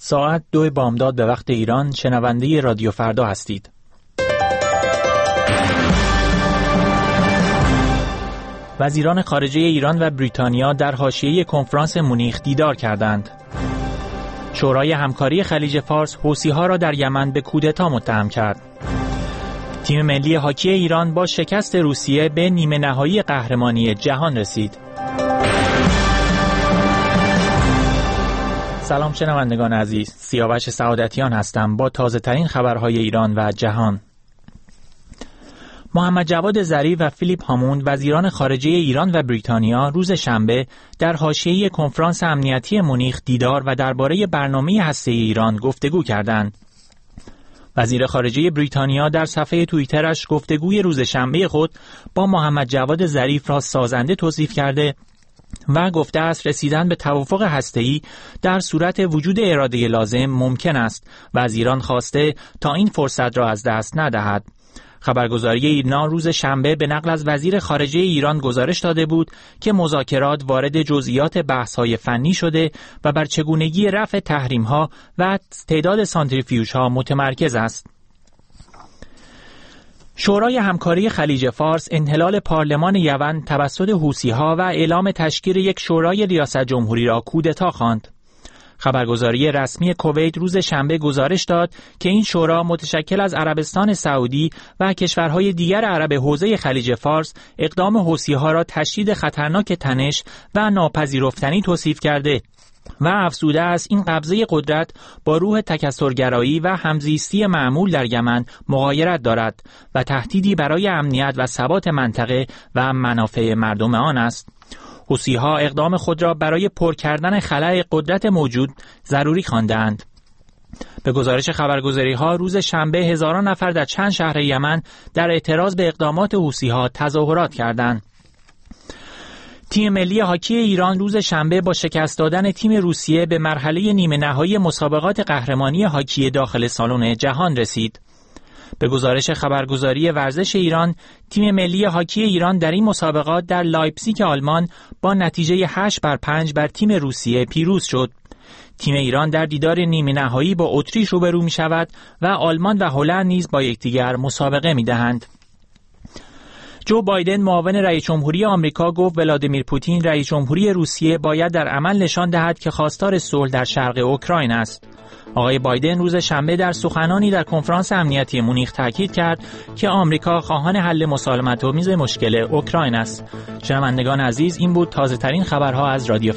ساعت 2 بامداد به وقت ایران شنونده رادیو فردا هستید. وزیران خارجه ایران و بریتانیا در حاشیه کنفرانس مونیخ دیدار کردند. شورای همکاری خلیج فارس حوثی‌ها را در یمن به کودتا متهم کرد. تیم ملی هاکی ایران با شکست روسیه به نیمه نهایی قهرمانی جهان رسید. سلام شنوندگان عزیز، سیاوش سعادتیان هستم با تازه ترین خبرهای ایران و جهان. محمد جواد ظریف و فیلیپ هاموند وزیران خارجه ایران و بریتانیا روز شنبه در حاشیه کنفرانس امنیتی مونیخ دیدار و درباره برنامه هسته‌ای ایران گفتگو کردند. وزیر خارجه بریتانیا در صفحه توییترش گفتگوی روز شنبه خود با محمد جواد ظریف را سازنده توصیف کرده و گفته است رسیدن به توافق هسته‌ای در صورت وجود اراده لازم ممکن است و از ایران خواسته تا این فرصت را از دست ندهد. خبرگزاری ایرنا روز شنبه به نقل از وزیر خارجه ایران گزارش داده بود که مذاکرات وارد جزئیات بحث‌های فنی شده و بر چگونگی رفع تحریم‌ها و تعداد سانتریفیوژها متمرکز است. شورای همکاری خلیج فارس انحلال پارلمان یمن توسط حوثی‌ها و اعلام تشکیل یک شورای ریاست جمهوری را کودتا خواند. خبرگزاری رسمی کویت روز شنبه گزارش داد که این شورا متشکل از عربستان سعودی و کشورهای دیگر عرب حوزه خلیج فارس اقدام حوثی‌ها را تشدید خطرناک تنش و ناپذیرفتنی توصیف کرده و افزوده است این قبضه قدرت با روح تکثرگرایی و همزیستی معمول در یمن مغایرت دارد و تهدیدی برای امنیت و ثبات منطقه و منافع مردم آن است. حوثی‌ها اقدام خود را برای پر کردن خلأ قدرت موجود ضروری خواندند. به گزارش خبرگزاری‌ها روز شنبه هزاران نفر در چند شهر یمن در اعتراض به اقدامات حوثی‌ها تظاهرات کردند. تیم ملی هاکی ایران روز شنبه با شکست دادن تیم روسیه به مرحله نیمه نهایی مسابقات قهرمانی هاکی داخل سالن جهان رسید. به گزارش خبرگزاری ورزش ایران، تیم ملی هاکی ایران در این مسابقات در لایپزیگ آلمان با نتیجه 8-5 بر تیم روسیه پیروز شد. تیم ایران در دیدار نیمه نهایی با اتریش روبرو می شود و آلمان و هلند نیز با یکدیگر مسابقه می دهند. جو بایدن معاون رئیس جمهوری آمریکا گفت ولادیمیر پوتین رئیس جمهوری روسیه باید در عمل نشان دهد که خواستار صلح در شرق اوکراین است. آقای بایدن روز شنبه در سخنانی در کنفرانس امنیتی مونیخ تاکید کرد که آمریکا خواهان حل مسالمت‌آمیز مشکل اوکراین است. شنوندگان عزیز، این بود تازه ترین خبرها از رادیو